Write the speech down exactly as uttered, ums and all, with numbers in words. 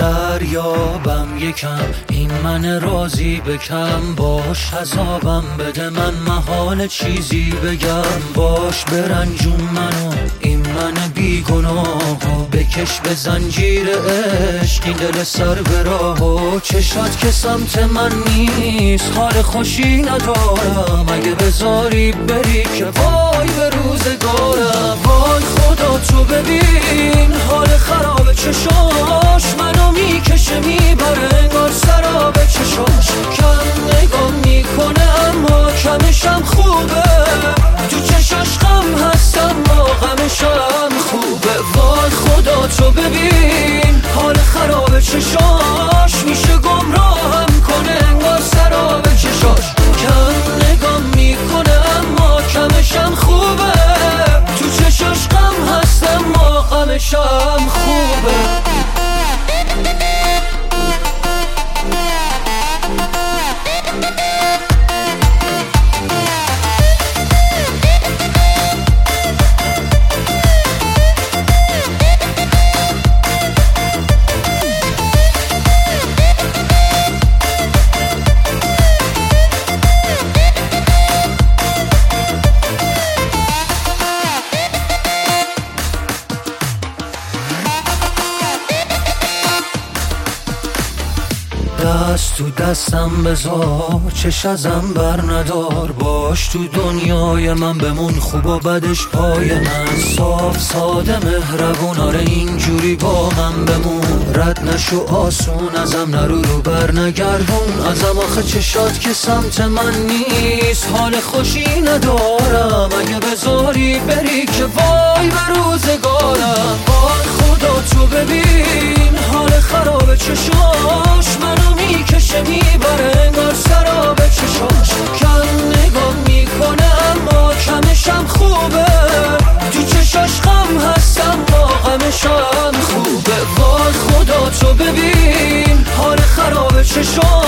دریابم یکم، این من راضی بکم. باش عذابم بده من محال چیزی بگم. باش برنجون منو این من بیگناهو، بکش به زنجیر عشق این دل سر به راهو. چشات که سمت من نیست حال خوشی ندارم، اگه بذاری بری که وای به روزگارم. وای خدا تو ببین حال خراب چشاش، منو میکشه میبره انگار سراب چشاش. کم نگاه میکنه اما کمشم خوبه، تو چشاش غم هست اما غمشم خوبه. وای خدا تو ببین حال خراب چشاش، میشه گمراهم کنه انگار سراب چشاش. کم نگاه میکنه اما کمشم خوبه، تو چشاش غم هست اما غمشم خوبه. دست تو دستم بذار، چش ازم بر ندار. باش تو دنیای من بمون، خوب و بدش پای من. صاف ساده مهربون، آره اینجوری با من بمون. رد نشو آسون ازم، نرو رو بر نگردون ازم. آخه چشات که سمت من نیست حال خوشی ندارم، اگه بذاری بری که وای به روزگارم. وای خدا تو ببین حال خراب چشاش، منو میکشه میبره انگار سراب چشاش. کم نگاه میکنه اما کمشم خوبه، تو چشاش غم هست اما غمشم خوبه. وای خدا تو ببین حال خراب چشاش،